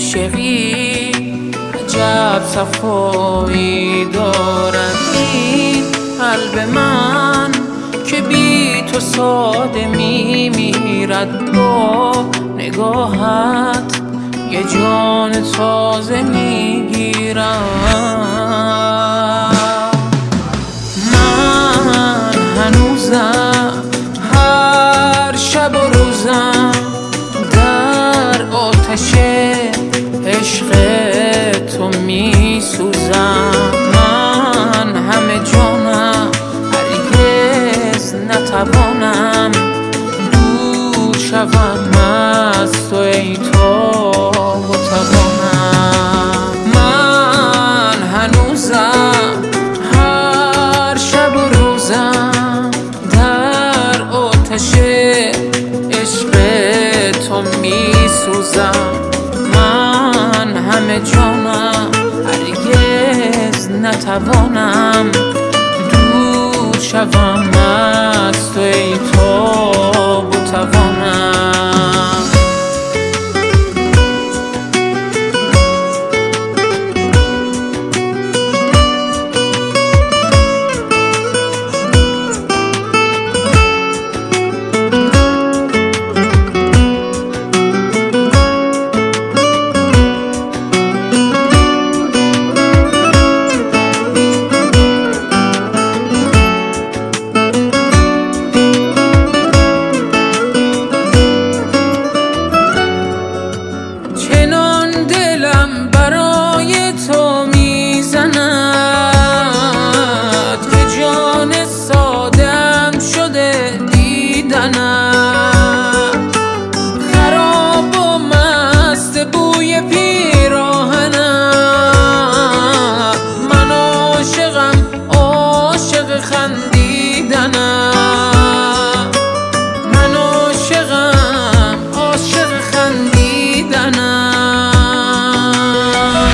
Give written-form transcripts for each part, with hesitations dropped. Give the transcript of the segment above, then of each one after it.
عاشقی عجب صفایی دارد این قلب من که بی تو ساده میمیرد. با نگاهت یه جان تازه میگیرم. من هنوزم هر شب و روزم در آتش عشق تو میسوزم. من همه جانم هرگز نتوانم دور شوم از تو ای تاب و توانم. من هنوزم هر شب و روزم در آتش عشق تو میسوزم. من همه جانم هرگز نتوانم دور شوم از تو ای تاب و توانم. خراب و مست بوی پیراهنم، من عاشقم عاشق خندیدنم. من عاشقم عاشق خندیدنم.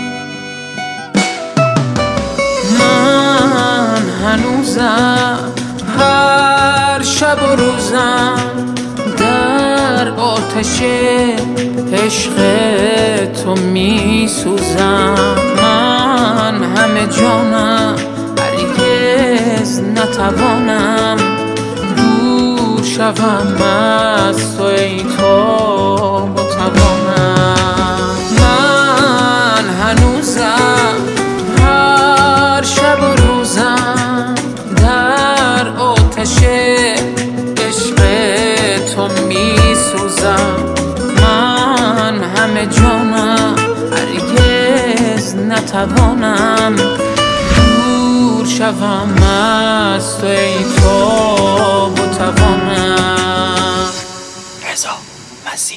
من هنوزم هر شب و روزم در آتش عشق تو میسوزم. من همه جانم هرگز نتوانم دور شوم از تو ای تاب و توانم. من هنوزم هر شب و روزم در آتش عشق تو میسوزم. من همه جانم هرگز نتوانم دور شوم از تو ای تاب و توانم. رضا مسیح.